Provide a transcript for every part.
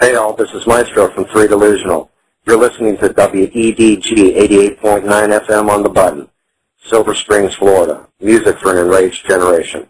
Hey all, this is Maestro from Three Delusional. You're listening to WEDG 88.9 FM on the button. Silver Springs, Florida. Music for an enraged generation.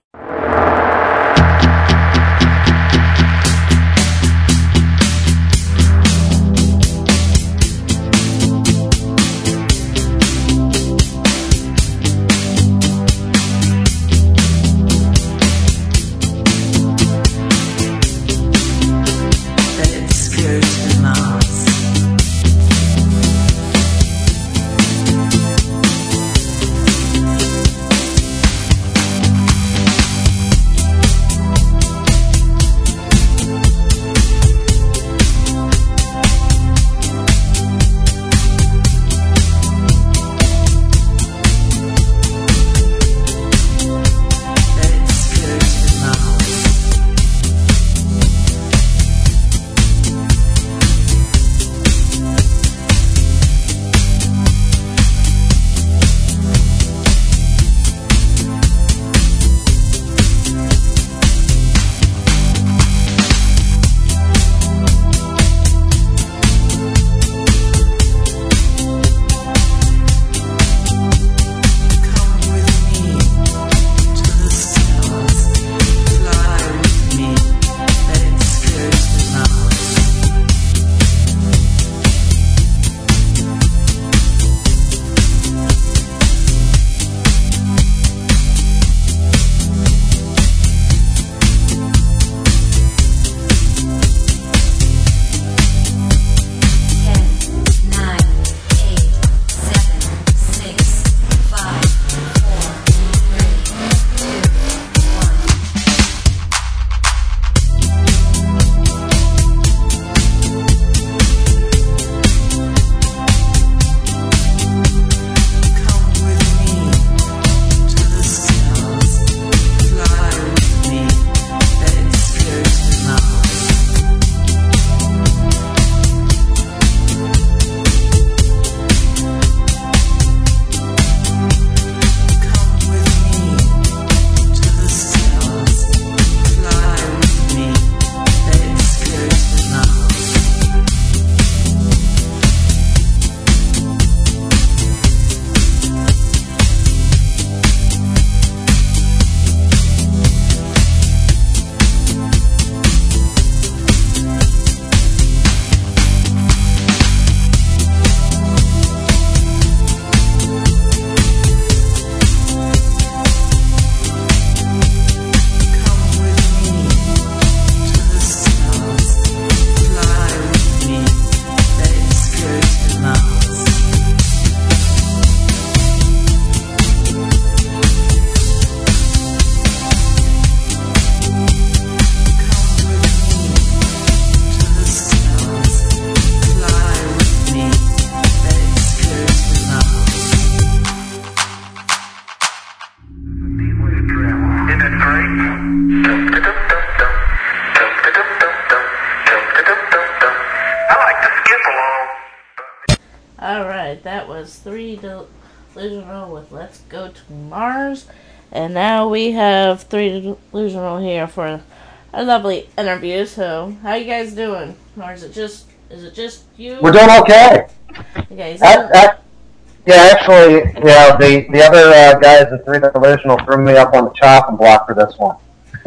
Alright, that was Three Delusional with Let's Go to Mars. And now we have Three Delusional here for a lovely interview. So, how you guys doing? Or is it just you? We're doing okay. Okay, yeah, actually, yeah, the other guys at Three Delusional threw me up on the chopping block for this one.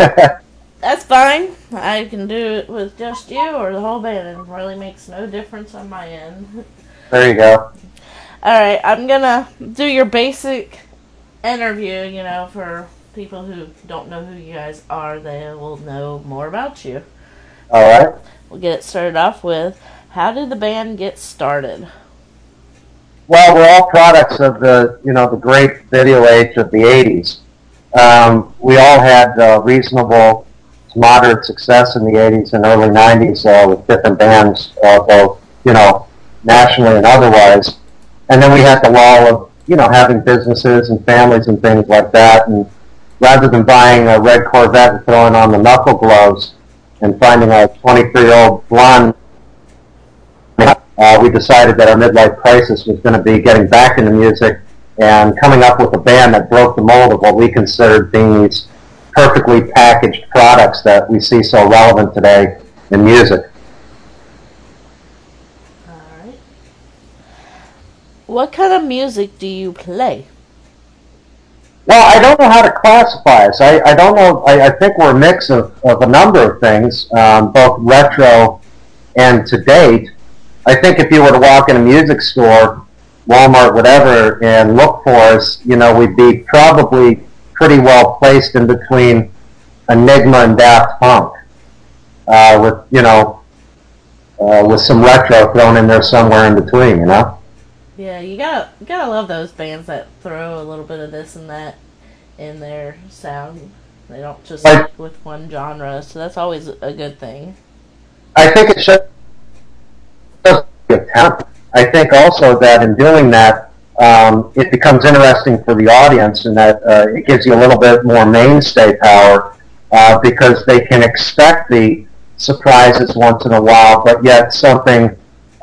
That's fine. I can do it with just you or the whole band. It really makes no difference on my end. There you go. Alright, I'm gonna do your basic interview, for people who don't know who you guys are. They will know more about you. Alright. We'll get it started off with, how did the band get started? Well, we're all products of the great video age of the 80s. We all had reasonable to moderate success in the 80s and early 90s with different bands, both, nationally and otherwise. And then we had the lull of, having businesses and families and things like that. And rather than buying a red Corvette and throwing on the knuckle gloves and finding a 23-year-old blonde, we decided that our midlife crisis was going to be getting back into music and coming up with a band that broke the mold of what we considered being these perfectly packaged products that we see so relevant today in music. What kind of music do you play? Well, I don't know how to classify us. I don't know. I think we're a mix of a number of things, both retro and to date. I think if you were to walk in a music store, Walmart, whatever, and look for us, we'd be probably pretty well placed in between Enigma and Daft Punk, with some retro thrown in there somewhere in between. Yeah, you gotta love those bands that throw a little bit of this and that in their sound. They don't just stick with one genre, so that's always a good thing. I think it should be a talent. I think also that in doing that, it becomes interesting for the audience, and that it gives you a little bit more mainstay power because they can expect the surprises once in a while, but yet something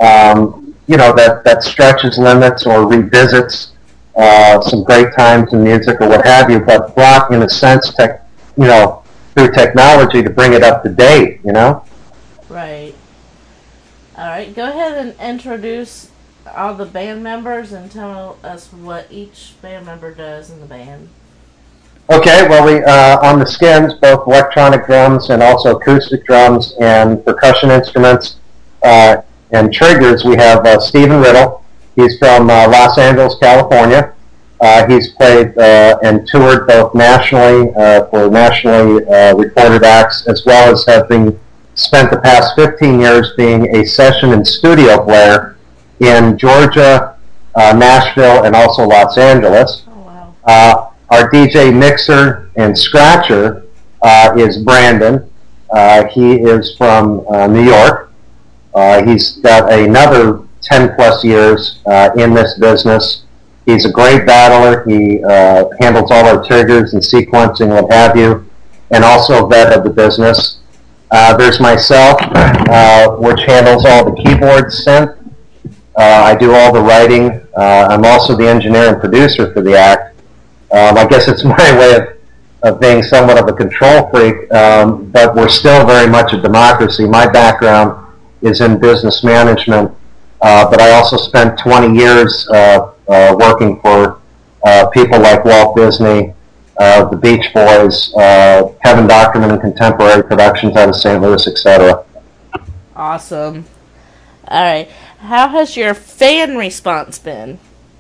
that stretches limits or revisits some great times in music or what have you, but brought in a sense, through technology to bring it up to date. Right. All right. Go ahead and introduce all the band members and tell us what each band member does in the band. Okay, well, we on the Skins, both electronic drums and also acoustic drums and percussion instruments and triggers, we have Stephen Riddle. He's from Los Angeles, California. He's played and toured both nationally for nationally recorded acts, as well as having spent the past 15 years being a session and studio player in Georgia, Nashville, and also Los Angeles. Oh, wow. Our DJ mixer and scratcher is Brandon. He is from New York. He's got another 10 plus years in this business. He's a great battler. He handles all our triggers and sequencing, what have you, and also a vet of the business. There's myself, which handles all the keyboard synth. I do all the writing. I'm also the engineer and producer for the act. I guess it's my way of being somewhat of a control freak, but we're still very much a democracy. My background is in business management, but I also spent 20 years working for people like Walt Disney, the Beach Boys, Kevin Dockerman and Contemporary Productions out of St. Louis, etc. Awesome. All right. How has your fan response been?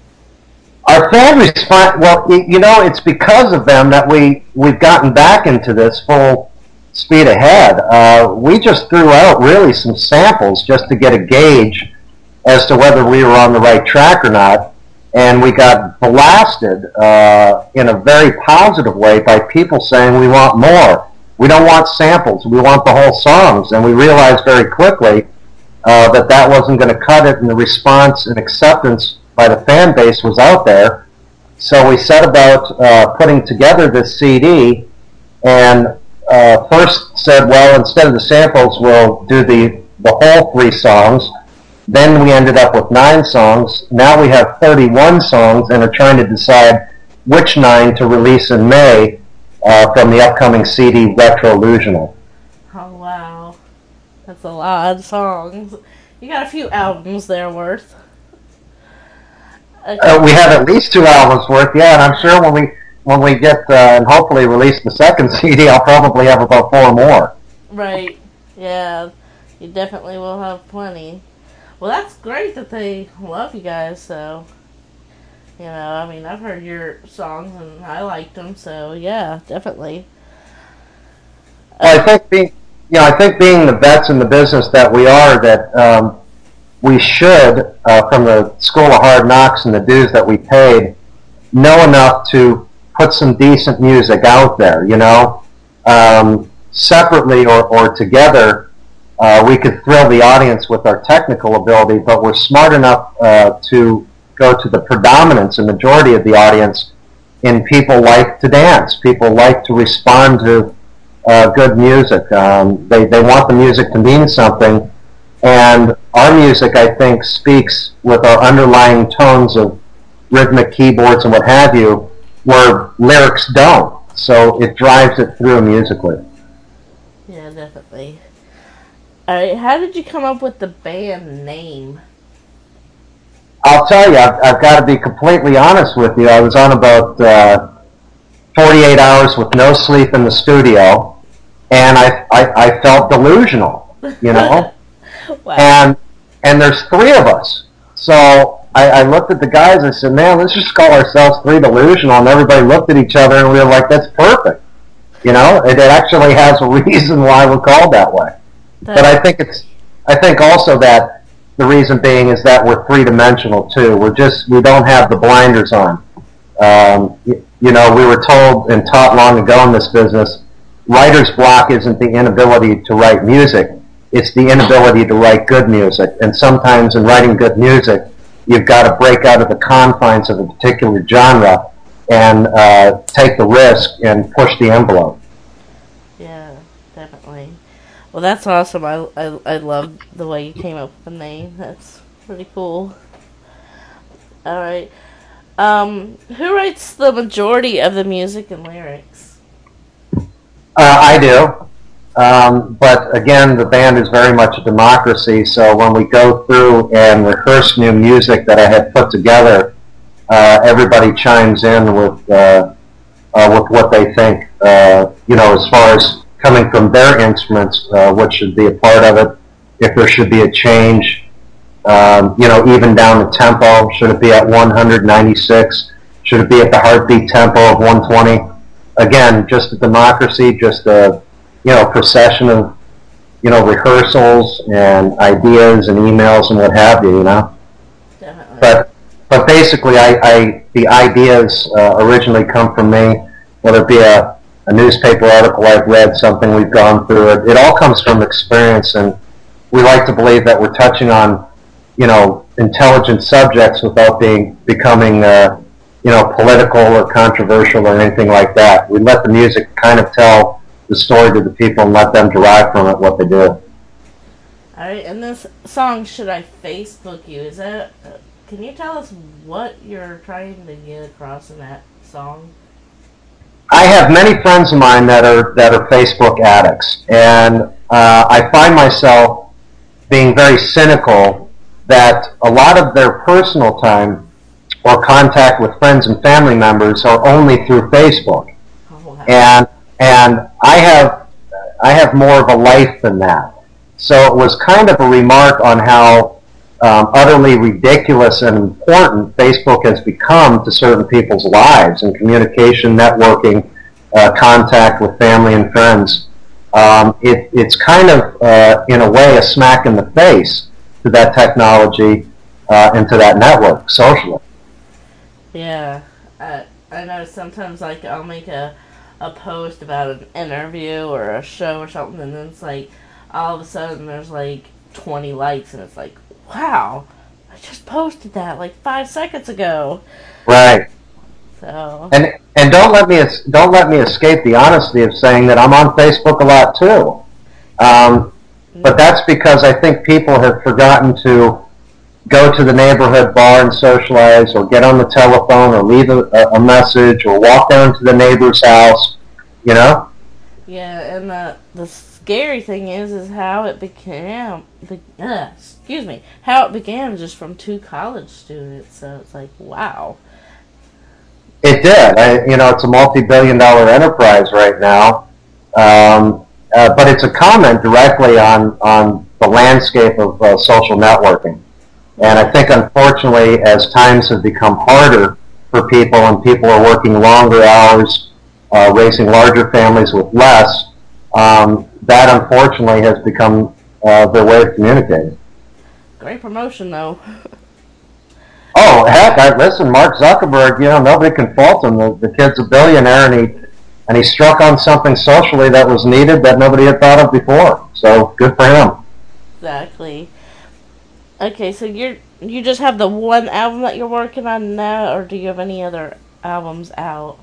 Our fan response, well, it's because of them that we've gotten back into this full speed ahead. We just threw out really some samples just to get a gauge as to whether we were on the right track or not, and we got blasted in a very positive way by people saying we want more. We don't want samples. We want the whole songs, and we realized very quickly that wasn't going to cut it, and the response and acceptance by the fan base was out there. So we set about putting together this CD, and first said, well, instead of the samples, we'll do the whole 3 songs. Then we ended up with 9 songs. Now we have 31 songs and are trying to decide which 9 to release in May from the upcoming CD Retrolutional. Oh, wow. That's a lot of songs. You got a few albums there worth. Okay. We have at least 2 albums worth, yeah, and I'm sure when we get and hopefully release the second CD, I'll probably have about 4 more. Right. Yeah. You definitely will have plenty. Well, that's great that they love you guys, so, I've heard your songs and I liked them, so yeah, definitely. Well, I think being the vets in the business that we are, that we should, from the School of Hard Knocks and the dues that we paid, know enough to put some decent music out there, separately or together. We could thrill the audience with our technical ability, but we're smart enough to go to the predominance and majority of the audience in people like to dance. People like to respond to good music. They want the music to mean something, and our music, I think, speaks with our underlying tones of rhythmic keyboards and what have you, where lyrics don't. So it drives it through musically. Yeah, definitely. All right, how did you come up with the band name? I'll tell you, I've got to be completely honest with you. I was on about 48 hours with no sleep in the studio, and I felt delusional, you know? Wow. And there's three of us. So I looked at the guys, I said, man, let's just call ourselves Three Delusional, and everybody looked at each other, and we were like, that's perfect. You know, it actually has a reason why we're called that way. But I think also that the reason being is that we're three-dimensional too. We don't have the blinders on. You know, we were told and taught long ago in this business, writer's block isn't the inability to write music, it's the inability to write good music. And sometimes in writing good music, you've got to break out of the confines of a particular genre and take the risk and push the envelope. Yeah, definitely. Well, that's awesome. I love the way you came up with the name. That's pretty cool. All right. Who writes the majority of the music and lyrics? I do. But again, the band is very much a democracy, so when we go through and rehearse new music that I had put together, everybody chimes in with what they think, you know, as far as coming from their instruments, what should be a part of it, if there should be a change, you know, even down the tempo, should it be at 196, should it be at the heartbeat tempo of 120? Again, just a democracy, just a, you know, procession of, you know, rehearsals and ideas and emails and what have you, you know. Definitely. But basically, the ideas originally come from me, whether it be a newspaper article I've read, something we've gone through. It all comes from experience, and we like to believe that we're touching on, you know, intelligent subjects without becoming, you know, political or controversial or anything like that. We let the music kind of tell the story to the people and let them derive from it what they do. All right, and this song, Should I Facebook You? Is that? Can you tell us what you're trying to get across in that song? I have many friends of mine that are Facebook addicts, and I find myself being very cynical that a lot of their personal time or contact with friends and family members are only through Facebook. Oh, wow. And I have more of a life than that. So it was kind of a remark on how utterly ridiculous and important Facebook has become to certain people's lives and communication, networking, contact with family and friends. It's kind of, in a way, a smack in the face to that technology and to that network socially. Yeah, I know sometimes, like, I'll make a post about an interview or a show or something, and then it's like, all of a sudden there's like 20 likes, and it's like, wow, I just posted that like 5 seconds ago. Right. So. And don't let me escape the honesty of saying that I'm on Facebook a lot too. But that's because I think people have forgotten to go to the neighborhood bar and socialize, or get on the telephone, or leave a message, or walk down to the neighbor's house, you know? Yeah, and the scary thing is how it began. How it began just from 2 college students. So it's like, wow. It did. You know, it's a multi-billion-dollar enterprise right now, but it's a comment directly on the landscape of social networking. And I think, unfortunately, as times have become harder for people and people are working longer hours, raising larger families with less, that, unfortunately, has become their way of communicating. Great promotion, though. Oh, heck, listen, Mark Zuckerberg, you know, nobody can fault him. The kid's a billionaire, and he struck on something socially that was needed that nobody had thought of before. So, good for him. Exactly. Okay, so you just have the one album that you're working on now, or do you have any other albums out?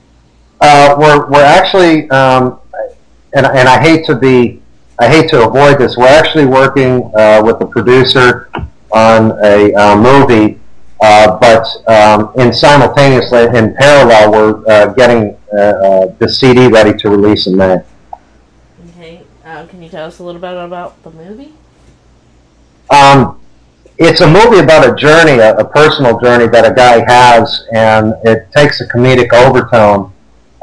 We're actually, and I hate to avoid this. We're actually working with a producer on a movie, but simultaneously, in parallel, we're getting the CD ready to release in May. Okay, can you tell us a little bit about the movie? it's a movie about a journey, a personal journey that a guy has, and it takes a comedic overtone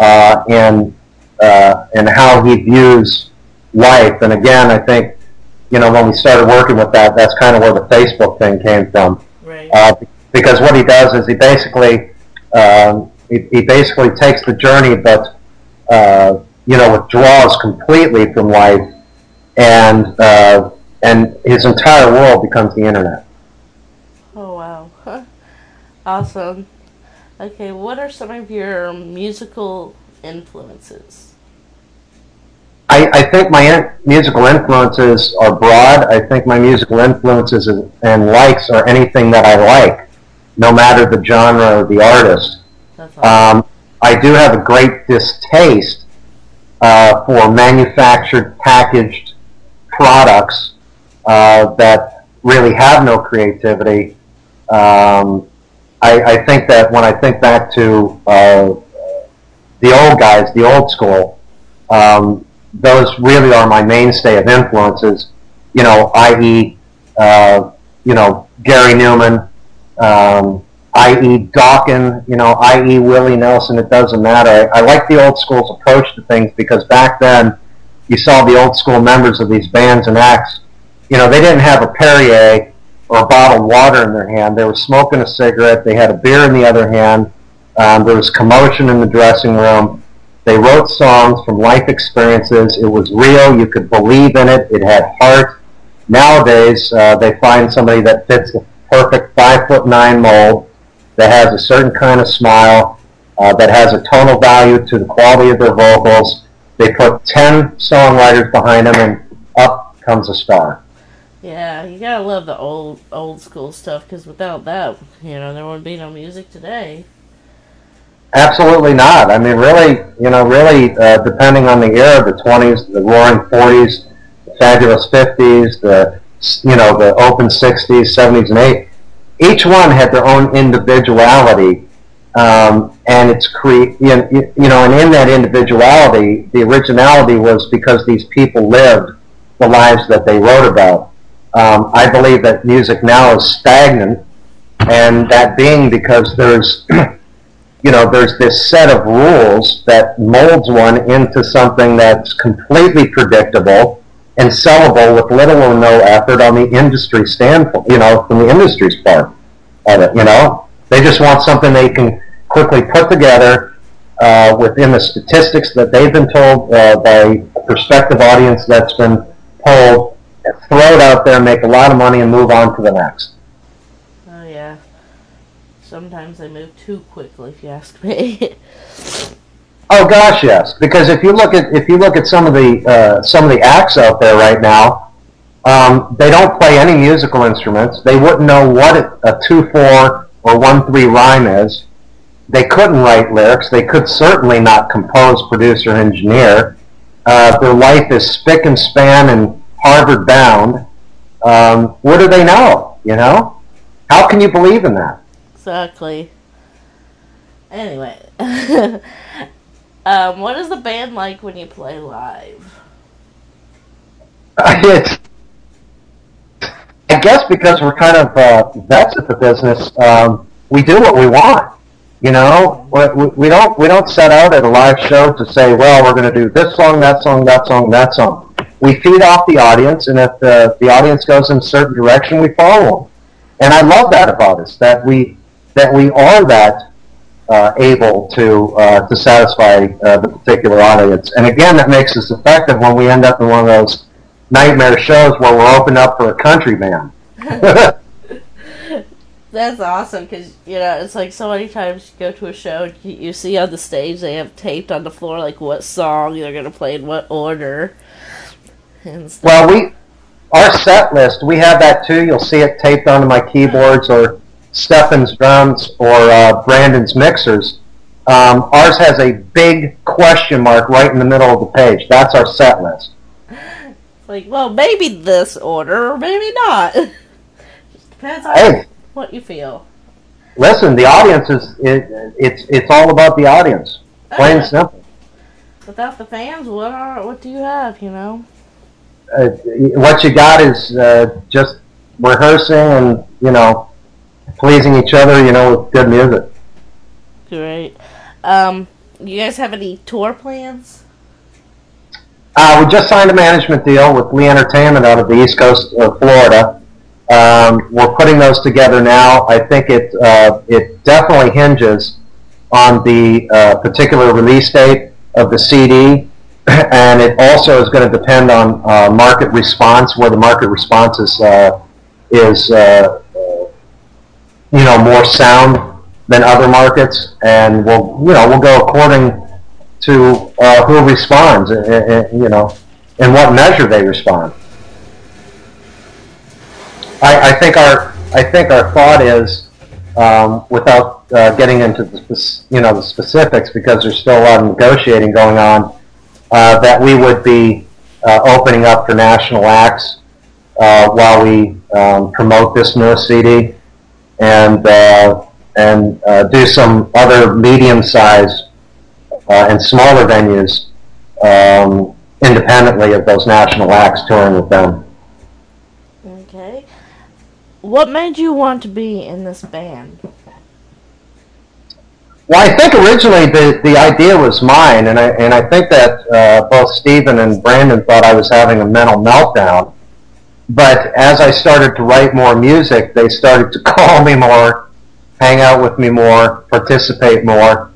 in how he views life. And again, I think, when we started working with that, that's kind of where the Facebook thing came from. Right. Because what he does is he basically takes the journey, but withdraws completely from life, and his entire world becomes the internet. Oh, wow. Awesome. Okay, what are some of your musical influences? I think my musical influences are broad. I think my musical influences and likes are anything that I like, no matter the genre or the artist. That's awesome. I do have a great distaste for manufactured, packaged products that really have no creativity. I think that when I think back to the old guys, the old school, those really are my mainstay of influences, i.e., Gary Newman, i.e. Dawkins, i.e. Willie Nelson. It doesn't matter. I like the old school's approach to things, because back then you saw the old school members of these bands and acts, they didn't have a Perrier or a bottle of water in their hand. They were smoking a cigarette. They had a beer in the other hand. There was commotion in the dressing room. They wrote songs from life experiences. It was real. You could believe in it. It had heart. Nowadays, they find somebody that fits the perfect 5'9" mold, that has a certain kind of smile, that has a tonal value to the quality of their vocals. They put 10 songwriters behind them, and up comes a star. Yeah, you gotta love the old school stuff, because without that, there wouldn't be no music today. Absolutely not. I mean, really, depending on the era, the 20s, the roaring 40s, the fabulous 50s, the open 60s, 70s, and 80s, each one had their own individuality, and and in that individuality, the originality was because these people lived the lives that they wrote about. I believe that music now is stagnant, and that being because there's there's this set of rules that molds one into something that's completely predictable and sellable with little or no effort on the industry standpoint, from the industry's part of it, They just want something they can quickly put together within the statistics that they've been told by a prospective audience that's been polled, throw it out there, make a lot of money, and move on to the next. Oh, yeah. Sometimes they move too quickly, if you ask me. Oh gosh, yes. Because if you look at some of the acts out there right now, they don't play any musical instruments. They wouldn't know what a 2/4 or 1/3 rhyme is. They couldn't write lyrics. They could certainly not compose, produce, or engineer. Their life is spick and span and Harvard bound. What do they know? How can you believe in that? Exactly. Anyway, what is the band like when you play live? I guess because we're kind of vets at the business, we do what we want. We don't set out at a live show to say, well, we're going to do this song, that song, that song, that song. We feed off the audience, and if the audience goes in a certain direction, we follow them. And I love that about us, that we are that able to satisfy the particular audience. And again, that makes us effective when we end up in one of those nightmare shows where we're opened up for a country band. That's awesome, because, it's like so many times you go to a show and you see on the stage they have taped on the floor, like, what song they're going to play in what order and stuff. Well, our set list, we have that too. You'll see it taped onto my keyboards or Stefan's drums or Brandon's mixers. Ours has a big question mark right in the middle of the page. That's our set list. Like, well, maybe this order or maybe not. Just depends on what you feel. Listen, the audience it's all about the audience. Plain and simple. Without the fans, what do you have, What you got is just rehearsing and pleasing each other, with good music. Great. You guys have any tour plans? We just signed a management deal with Lee Entertainment out of the East Coast of Florida. We're putting those together now. I think it definitely hinges on the particular release date of the CD, and it also is going to depend on market response, where the market response is more sound than other markets, and we'll go according to who responds, in what measure they respond. I think our thought is, without getting into the specifics, because there's still a lot of negotiating going on, that we would be opening up for national acts while we promote this newest CD, and do some other medium-sized and smaller venues independently of those national acts, touring with them. Okay. What made you want to be in this band? Well, I think originally the idea was mine, and I think that both Stephen and Brandon thought I was having a mental meltdown. But as I started to write more music, they started to call me more, hang out with me more, participate more.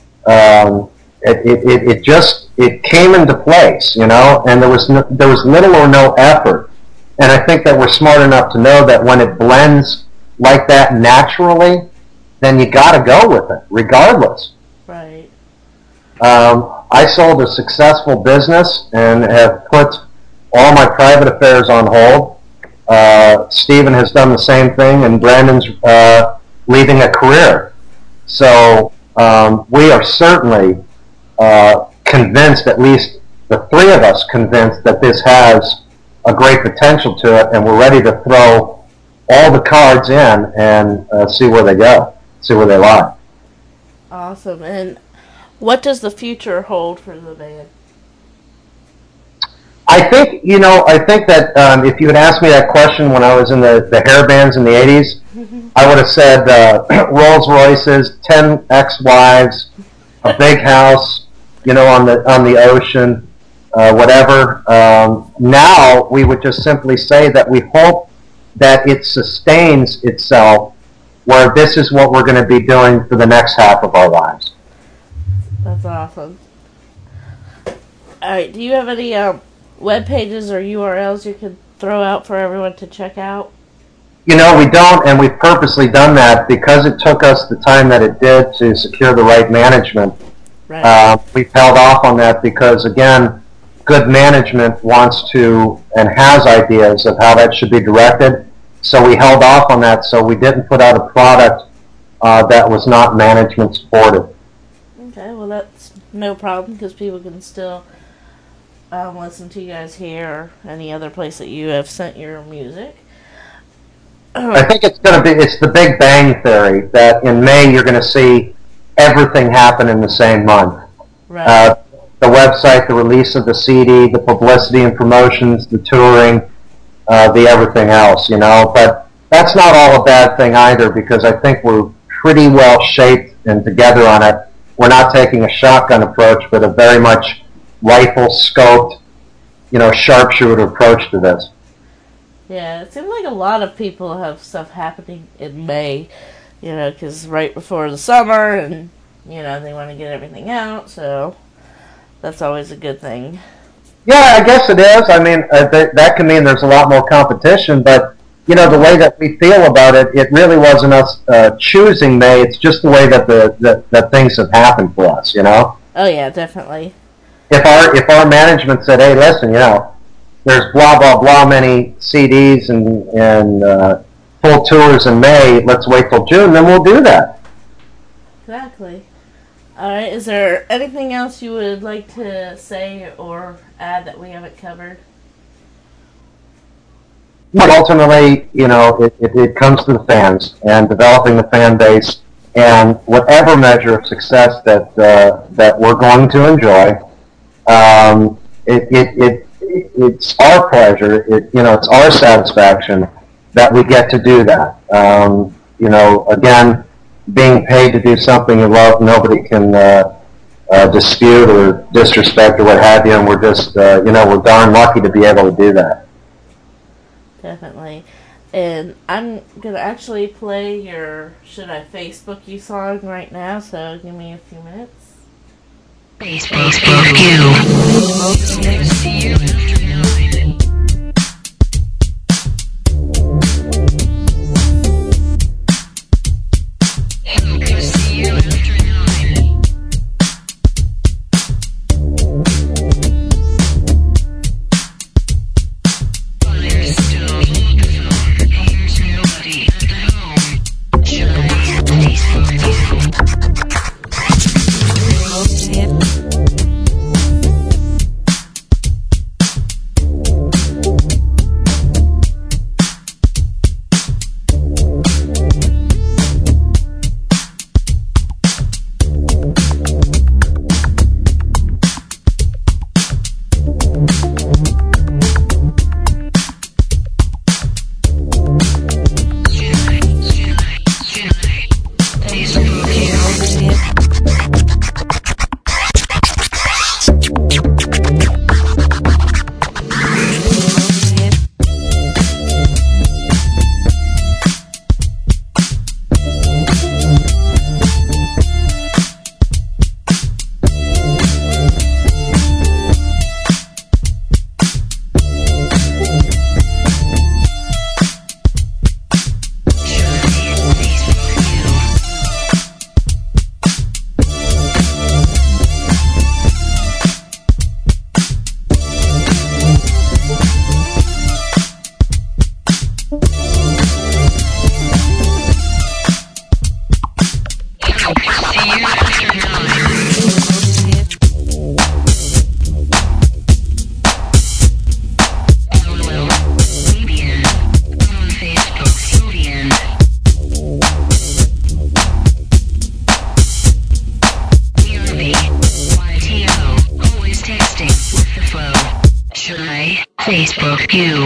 It came into place, and there was little or no effort. And I think that we're smart enough to know that when it blends like that naturally, then you got to go with it, regardless. Right. I sold a successful business and have put all my private affairs on hold. Stephen has done the same thing, and Brandon's leaving a career. So we are certainly convinced, at least the three of us convinced, that this has a great potential to it, and we're ready to throw all the cards in and see where they go, see where they lie. Awesome. And what does the future hold for the band? I think that if you had asked me that question when I was in the hair bands in the 80s, I would have said Rolls Royces, 10 ex-wives, a big house, on the ocean, whatever. Now we would just simply say that we hope that it sustains itself, where this is what we're going to be doing for the next half of our lives. That's awesome. All right, do you have any web pages or URLs you could throw out for everyone to check out? We don't, and we've purposely done that because it took us the time that it did to secure the right management. Right. We've held off on that because, again, good management wants to and has ideas of how that should be directed. So we held off on that, so we didn't put out a product that was not management supported. Okay, well that's no problem, because people can still listen to you guys here or any other place that you have sent your music. I think it's the Big Bang Theory, that in May you're going to see everything happen in the same month. Right. The website, the release of the CD, the publicity and promotions, the touring, the everything else, But that's not all a bad thing either, because I think we're pretty well shaped and together on it. We're not taking a shotgun approach, but a very much rifle-scoped, sharpshooter approach to this. Yeah, it seems like a lot of people have stuff happening in May, because right before the summer, and, they want to get everything out, so that's always a good thing. Yeah, I guess it is. I mean, that can mean there's a lot more competition, but, the way that we feel about it, it really wasn't us choosing May, it's just the way that things have happened for us, Oh, yeah, definitely. If our management said, hey, listen, there's blah, blah, blah many CDs and full tours in May, let's wait till June, then we'll do that. Exactly. Alright, is there anything else you would like to say or add that we haven't covered? But ultimately, it comes to the fans and developing the fan base, and whatever measure of success that we're going to enjoy, it's our pleasure, it's our satisfaction that we get to do that. You know, again, being paid to do something you love, nobody can dispute or disrespect or what have you, and we're just, you know, we're darn lucky to be able to do that. Definitely. And I'm going to actually play your Should I Facebook You song right now, so give me a few minutes. Facebook you. Never see you after 9. Never see you after 9. Firestone, the phone. Here's nobody at home. Should I Facebook you? Facebook you.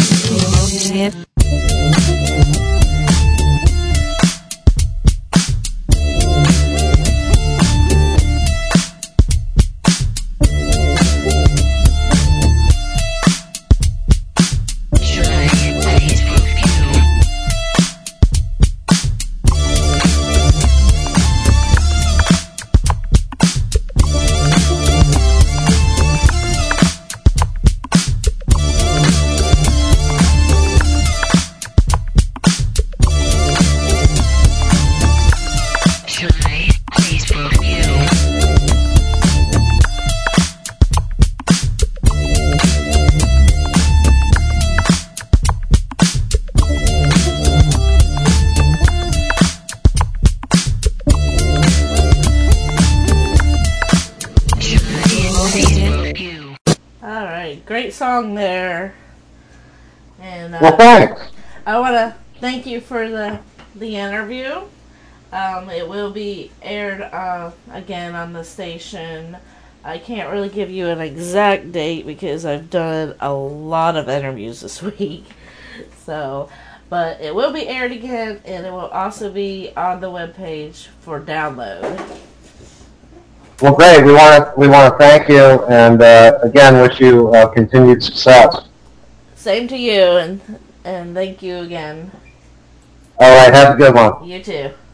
Great song there. And well, thanks. I want to thank you for the interview. It will be aired again on the station. I can't really give you an exact date because I've done a lot of interviews this week. So, but it will be aired again, and it will also be on the webpage for download. Well, great. We want to thank you, and again, wish you continued success. Same to you, and thank you again. All right. Have a good one. You too.